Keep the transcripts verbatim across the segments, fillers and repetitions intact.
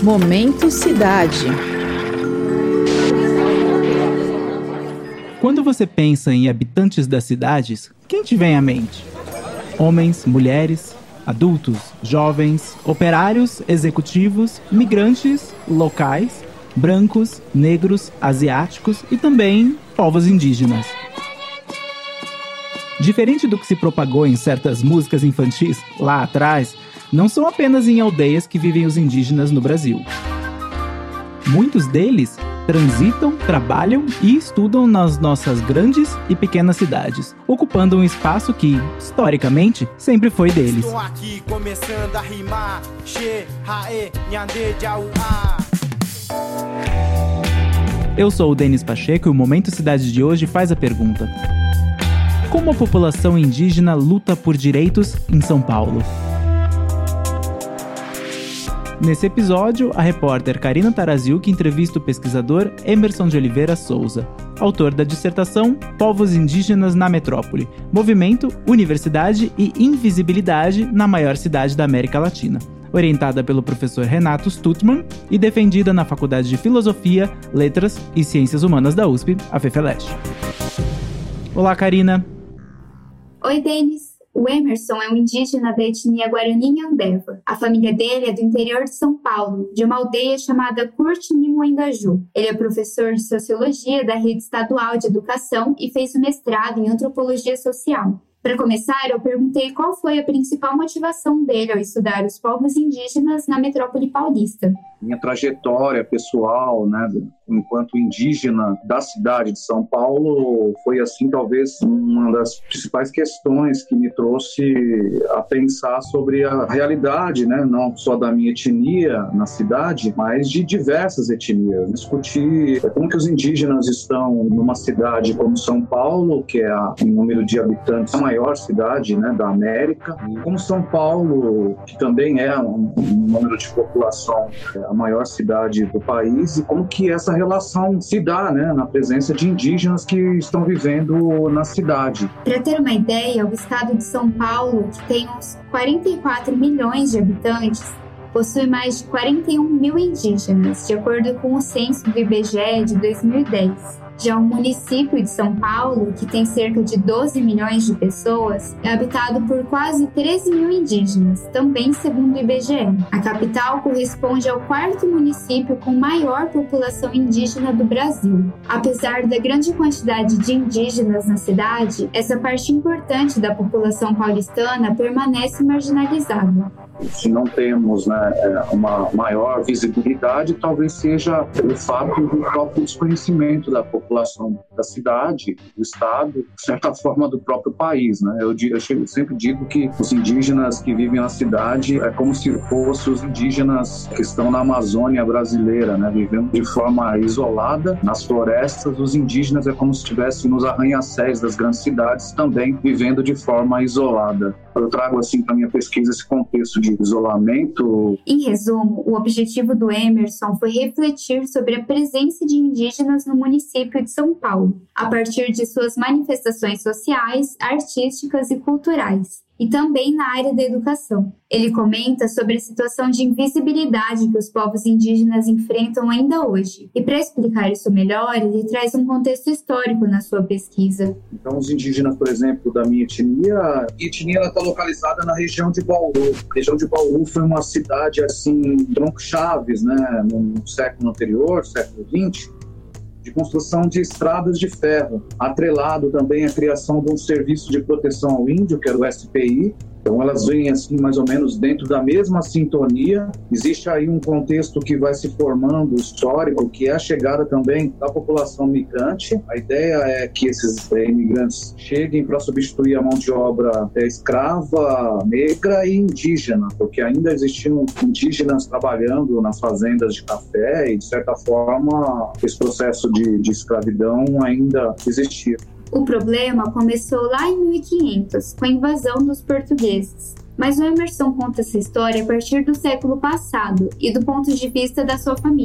Momento Cidade. Quando você pensa em habitantes das cidades, quem te vem à mente? Homens, mulheres, adultos, jovens, operários, executivos, migrantes, locais, brancos, negros, asiáticos e também povos indígenas. Diferente do que se propagou em certas músicas infantis lá atrás, não são apenas em aldeias que vivem os indígenas no Brasil. Muitos deles transitam, trabalham e estudam nas nossas grandes e pequenas cidades, ocupando um espaço que, historicamente, sempre foi deles. Estou aqui começando a rimar, che, hae, nhande, jauá. Eu sou o Denis Pacheco e o Momento Cidade de hoje faz a pergunta: como a população indígena luta por direitos em São Paulo? Nesse episódio, a repórter Karina Taraziuk entrevista o pesquisador Emerson de Oliveira Souza, autor da dissertação Povos Indígenas na Metrópole, Movimento, Universidade e Invisibilidade na maior cidade da América Latina, orientada pelo professor Renato Stuttmann e defendida na Faculdade de Filosofia, Letras e Ciências Humanas da U S P, a FEFELESH. Olá, Karina. Oi, Denis. O Emerson é um indígena da etnia Guarani-Nhambeva. A família dele é do interior de São Paulo, de uma aldeia chamada Curti-Nimoendaju. Ele é professor de Sociologia da Rede Estadual de Educação e fez o mestrado em Antropologia Social. Para começar, eu perguntei qual foi a principal motivação dele ao estudar os povos indígenas na metrópole paulista. Minha trajetória pessoal, né, enquanto indígena da cidade de São Paulo, foi assim talvez uma das principais questões que me trouxe a pensar sobre a realidade, né, não só da minha etnia na cidade, mas de diversas etnias. Discutir como que os indígenas estão numa cidade como São Paulo, que é a, em número de habitantes a maior cidade, né, da América, e como São Paulo, que também é um, um número de população a maior cidade do país, e como que essa relação se dá, né, na presença de indígenas que estão vivendo na cidade. Para ter uma ideia, o estado de São Paulo, que tem uns quarenta e quatro milhões de habitantes, possui mais de quarenta e um mil indígenas, de acordo com o censo do I B G E de dois mil e dez. Já o município de São Paulo, que tem cerca de doze milhões de pessoas, é habitado por quase treze mil indígenas, também segundo o I B G E. A capital corresponde ao quarto município com maior população indígena do Brasil. Apesar da grande quantidade de indígenas na cidade, essa parte importante da população paulistana permanece marginalizada. Se não temos, né, uma maior visibilidade, talvez seja o fato do próprio desconhecimento da população da cidade, do estado, de certa forma do próprio país, né? Eu, eu sempre digo que os indígenas que vivem na cidade é como se fossem os indígenas que estão na Amazônia brasileira, né, vivendo de forma isolada nas florestas. Os indígenas é como se estivessem nos arranha-céus das grandes cidades, também vivendo de forma isolada. Eu trago assim para minha pesquisa esse contexto de isolamento. Em resumo, o objetivo do Emerson foi refletir sobre a presença de indígenas no município de São Paulo, a partir de suas manifestações sociais, artísticas e culturais, e também na área da educação. Ele comenta sobre a situação de invisibilidade que os povos indígenas enfrentam ainda hoje. E para explicar isso melhor, ele traz um contexto histórico na sua pesquisa. Então, os indígenas, por exemplo, da minha etnia, a etnia está localizada na região de Bauru. A região de Bauru foi uma cidade, assim, tronco-chaves, né, no século anterior, século vinte, de construção de estradas de ferro, atrelado também à criação de um serviço de proteção ao índio, que era o S P I. Então elas vêm assim mais ou menos dentro da mesma sintonia. Existe aí um contexto que vai se formando histórico, que é a chegada também da população migrante. A ideia é que esses é, imigrantes cheguem para substituir a mão de obra é, escrava, negra e indígena, porque ainda existiam indígenas trabalhando nas fazendas de café e, de certa forma, esse processo de, de escravidão ainda existia. O problema começou lá em mil e quinhentos, com a invasão dos portugueses. Mas o Emerson conta essa história a partir do século passado e do ponto de vista da sua família.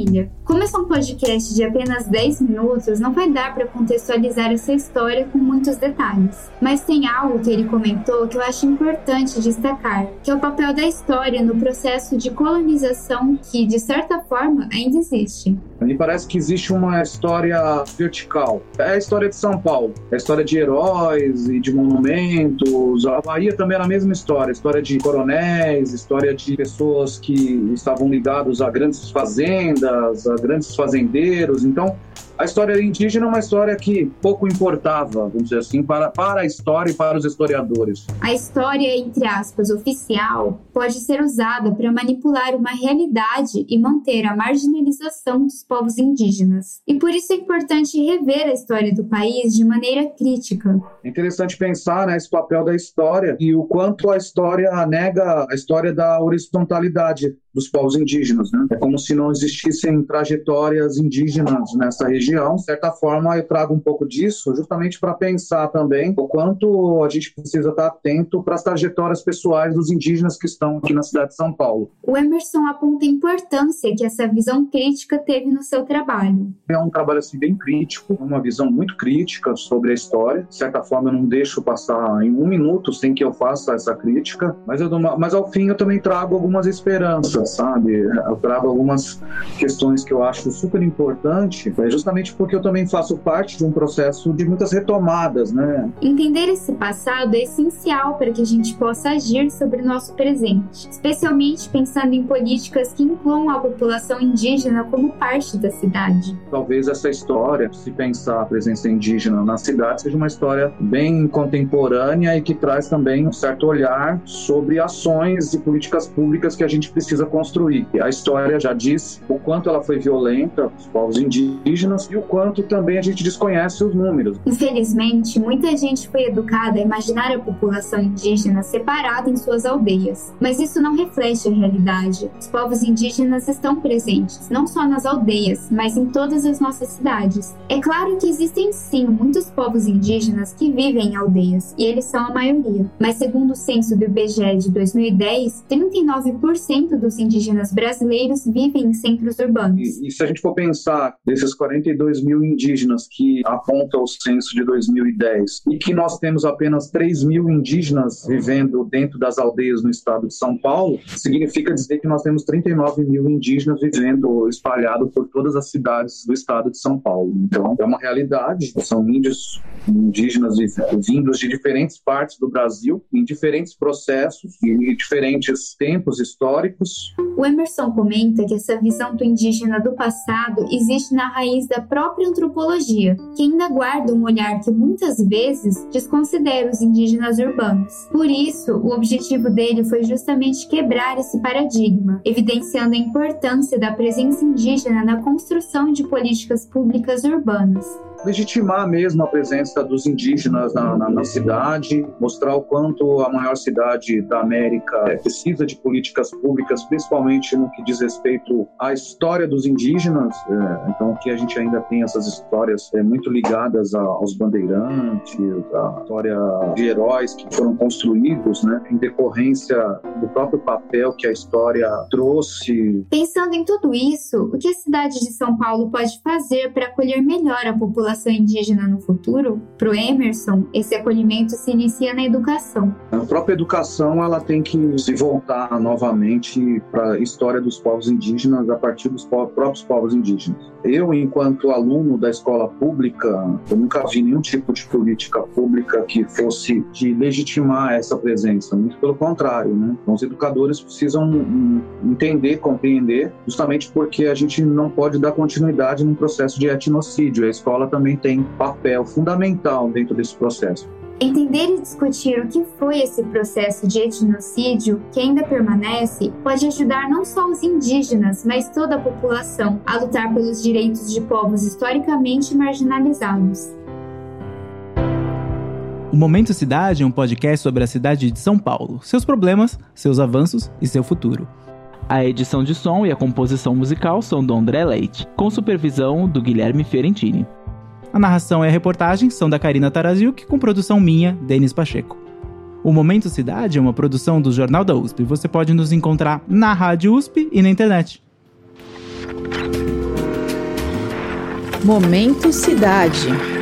Como esse é um podcast de apenas dez minutos, não vai dar para contextualizar essa história com muitos detalhes. Mas tem algo que ele comentou que eu acho importante destacar, que é o papel da história no processo de colonização que, de certa forma, ainda existe. Me parece que existe uma história vertical. É a história de São Paulo, é a história de heróis e de monumentos. A Bahia também era a mesma história, história de coronéis, história de pessoas que estavam ligadas a grandes fazendas, a grandes fazendeiros. Então, a história indígena é uma história que pouco importava, vamos dizer assim, para, para a história e para os historiadores. A história, entre aspas, oficial, pode ser usada para manipular uma realidade e manter a marginalização dos povos indígenas. E por isso é importante rever a história do país de maneira crítica. É interessante pensar nesse, né, papel da história e o quanto a história nega a história da horizontalidade dos povos indígenas, né? É como se não existissem trajetórias indígenas nessa região. De certa forma, eu trago um pouco disso justamente para pensar também o quanto a gente precisa estar atento para as trajetórias pessoais dos indígenas que estão aqui na cidade de São Paulo. O Emerson aponta a importância que essa visão crítica teve no seu trabalho. É um trabalho assim, bem crítico, uma visão muito crítica sobre a história. De certa forma, eu não deixo passar em um minuto sem que eu faça essa crítica, mas, eu, mas ao fim eu também trago algumas esperanças, sabe? Eu trago algumas questões que eu acho super importante, justamente porque eu também faço parte de um processo de muitas retomadas, né? Entender esse passado é essencial para que a gente possa agir sobre o nosso presente, especialmente pensando em políticas que incluam a população indígena como parte da cidade. Talvez essa história, se pensar a presença indígena na cidade, seja uma história bem contemporânea e que traz também um certo olhar sobre ações e políticas públicas que a gente precisa construir. A história já diz o quanto ela foi violenta os povos indígenas e o quanto também a gente desconhece os números. Infelizmente, muita gente foi educada a imaginar a população indígena separada em suas aldeias. Mas isso não reflete a realidade. Os povos indígenas estão presentes, não só nas aldeias, mas em todas as nossas cidades. É claro que existem sim muitos povos indígenas que vivem em aldeias, e eles são a maioria. Mas segundo o censo do I B G E de dois mil e dez, trinta e nove por cento dos indígenas brasileiros vivem em centros urbanos. E, e se a gente for pensar desses quarenta e dois mil indígenas que aponta o censo de dois mil e dez e que nós temos apenas três mil indígenas vivendo dentro das aldeias no estado de São Paulo, significa dizer que nós temos trinta e nove mil indígenas vivendo espalhados por todas as cidades do estado de São Paulo. Então, é uma realidade. São índios indígenas vindos de diferentes partes do Brasil, em diferentes processos, em diferentes tempos históricos. O Emerson comenta que essa visão do indígena do passado existe na raiz da própria antropologia, que ainda guarda um olhar que muitas vezes desconsidera os indígenas urbanos. Por isso, o objetivo dele foi justamente quebrar esse paradigma, evidenciando a importância da presença indígena na construção de políticas públicas urbanas. Legitimar mesmo a presença dos indígenas na, na, na cidade, mostrar o quanto a maior cidade da América é, precisa de políticas públicas, principalmente no que diz respeito à história dos indígenas. É, então, que a gente ainda tem essas histórias é, muito ligadas a, aos bandeirantes, a história de heróis que foram construídos, né, em decorrência do próprio papel que a história trouxe. Pensando em tudo isso, o que a cidade de São Paulo pode fazer para acolher melhor a população indígena no futuro? Para o Emerson, esse acolhimento se inicia na educação. A própria educação ela tem que se voltar novamente para a história dos povos indígenas a partir dos povos, próprios povos indígenas. Eu, enquanto aluno da escola pública, eu nunca vi nenhum tipo de política pública que fosse de legitimar essa presença. Muito pelo contrário, né? Então, os educadores precisam entender, compreender, justamente porque a gente não pode dar continuidade num processo de etnocídio. A escola também tem papel fundamental dentro desse processo. Entender e discutir o que foi esse processo de etnocídio que ainda permanece pode ajudar não só os indígenas, mas toda a população a lutar pelos direitos de povos historicamente marginalizados. O Momento Cidade é um podcast sobre a cidade de São Paulo, seus problemas, seus avanços e seu futuro. A edição de som e a composição musical são do André Leite, com supervisão do Guilherme Fiorentini. A narração e a reportagem são da Karina Taraziuk, com produção minha, Denis Pacheco. O Momento Cidade é uma produção do Jornal da U S P. Você pode nos encontrar na Rádio U S P e na internet. Momento Cidade.